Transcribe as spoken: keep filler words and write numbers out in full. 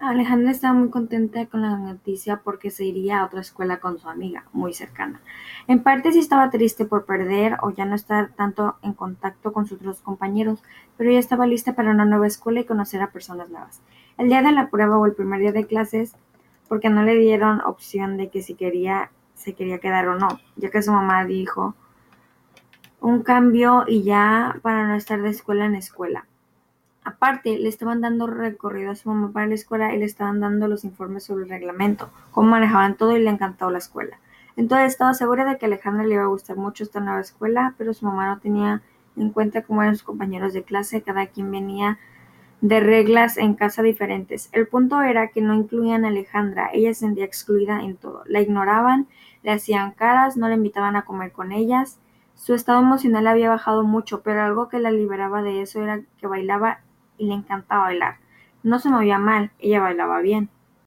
Alejandra estaba muy contenta con la noticia porque se iría a otra escuela con su amiga, muy cercana. En parte sí estaba triste por perder o ya no estar tanto en contacto con sus otros compañeros, pero ya estaba lista para una nueva escuela y conocer a personas nuevas. El día de la prueba o el primer día de clases, porque no le dieron opción de que si quería, se quería quedar o no, ya que su mamá dijo un cambio y ya para no estar de escuela en escuela. Aparte, le estaban dando recorrido a su mamá para la escuela y le estaban dando los informes sobre el reglamento, cómo manejaban todo y le encantó la escuela. Entonces estaba segura de que a Alejandra le iba a gustar mucho esta nueva escuela, pero su mamá no tenía en cuenta cómo eran sus compañeros de clase, cada quien venía de reglas en casa diferentes. El punto era que no incluían a Alejandra, ella se sentía excluida en todo. La ignoraban, le hacían caras, no la invitaban a comer con ellas. Su estado emocional había bajado mucho, pero algo que la liberaba de eso era que bailaba y le encantaba bailar. No se movía mal, ella bailaba bien.